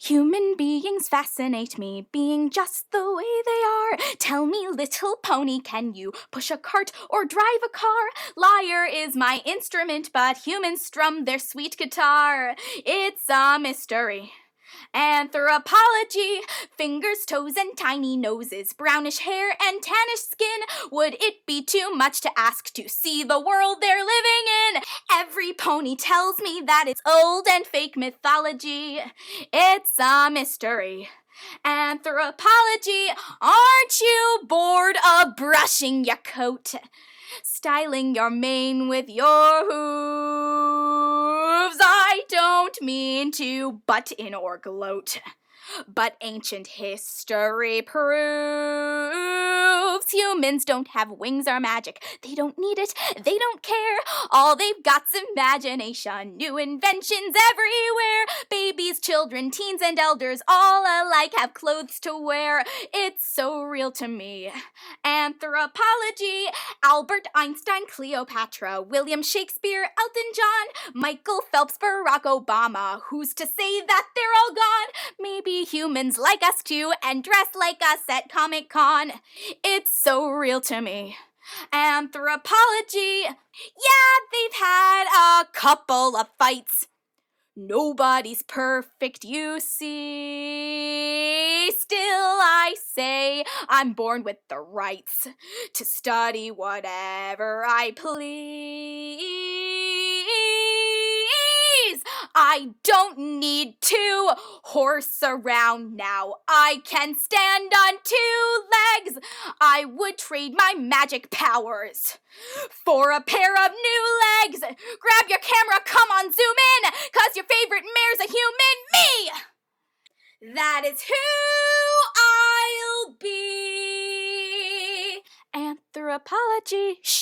Human beings fascinate me, being just the way they are. Tell me, little pony, can you push a cart or drive a car? Lyre is my instrument, but humans strum their sweet guitar. It's a mystery. Anthropology, fingers, toes, and tiny noses, brownish hair and tannish skin. Would it be too much to ask to see the world they're living in? Every pony tells me that it's old and fake mythology. It's a mystery. Anthropology, aren't you bored of brushing your coat? Styling your mane with your hooves. I don't mean to butt in or gloat, but ancient history proves humans don't have wings or magic. They don't need it, they don't care. All they've got's imagination, new inventions everywhere. Babies, children, teens, and elders all alike have clothes to wear. It's so real to me. Anthropology, Albert Einstein, Cleopatra, William Shakespeare, Elton John, Michael Phelps, Barack Obama. Who's to say that they're all gone? Maybe humans like us too and dress like us at Comic-Con. It's so real to me. Anthropology, yeah, they've had a couple of fights. Nobody's perfect, you see. Still, I say I'm born with the rights to study whatever I please. I don't need to horse around now. I can stand on 2 legs. I would trade my magic powers for a pair of new legs. Grab your camera, come on, zoom in, 'cause your favorite mare's a human, me! That is who I'll be. Anthropology, shh.